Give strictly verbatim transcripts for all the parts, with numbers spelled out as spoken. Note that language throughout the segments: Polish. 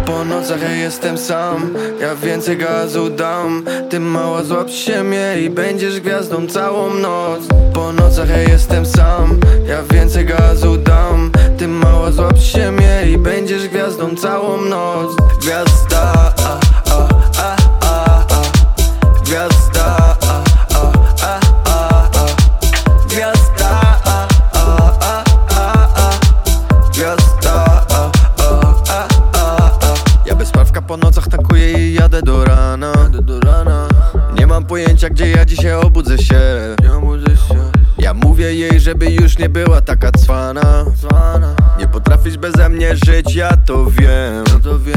Po nocach ja jestem sam, ja więcej gazu dam. Ty mała złap się mnie i będziesz gwiazdą całą noc. Po nocach ja jestem sam, ja więcej gazu dam. Ty mała złap się mnie i będziesz gwiazdą całą noc. Gwiazda, a, a, a, a, a. Gwiazda, a, a, a, a, a. Gwiazda, a, a, a, a, a. Gwiazda, a, a, a, a, a. Ja bez sprawka po nocach tankuję i jadę do rana. do rana Nie mam pojęcia, gdzie ja dzisiaj obudzę się. Ja mówię jej, żeby już nie była taka cwana. Nie potrafisz beze mnie żyć, ja to wiem.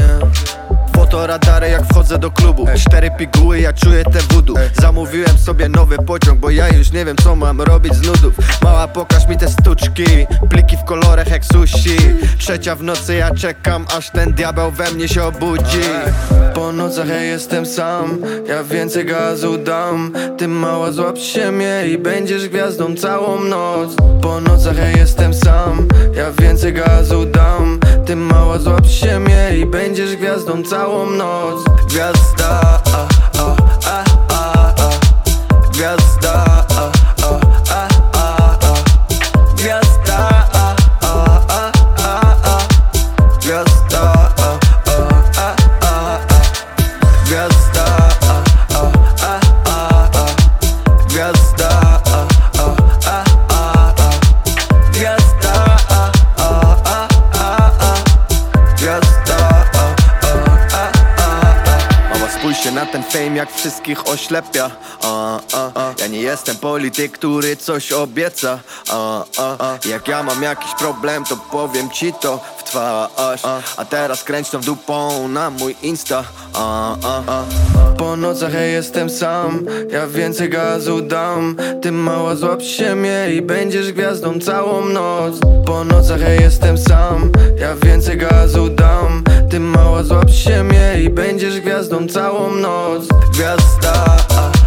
Fotoradary jak wchodzę do klubu. Cztery piguły, ja czuję te voodoo. Zamówiłem sobie nowy pociąg, bo ja już nie wiem, co mam robić z nudów. Mała, pokaż mi te sztuczki, pliki w kolorach jak sushi. Trzecia w nocy, ja czekam, aż ten diabeł we mnie się obudzi. Po nocach ja jestem sam, ja więcej gazu dam. Ty mała złap się mnie i będziesz gwiazdą całą noc. Po nocach ja jestem sam, ja więcej gazu dam. Ty mała złap się mnie i będziesz gwiazdą całą noc. Gwiazda, a, a, a, a, a. Gwiazda, a, a, a, a, a. Gwiazda, a, a, a, a, a. Gwiazda, a, a, a, a, a. Gwiazda, a, a, a, a, a. Gwiazda, a, a, a, a, a. Gwiazda, a, a, a, a, a. Gwiazda, a, a, a, a. Mama, spójrzcie na ten fame, jak wszystkich oślepia. a, a, a. Ja nie jestem polityk, który coś obieca. a, a, a. Jak ja mam jakiś problem, to powiem ci to w twarz. A, a teraz kręć tą dupą na mój Insta. a, a, a. Po nocach ja jestem sam, ja więcej gazu dam. Ty mała złap się mnie i będziesz gwiazdą całą noc. Po nocach ja jestem sam, ja więcej gazu dam. Ty mała złap się mnie i będziesz gwiazdą całą noc. Gwiazda, a,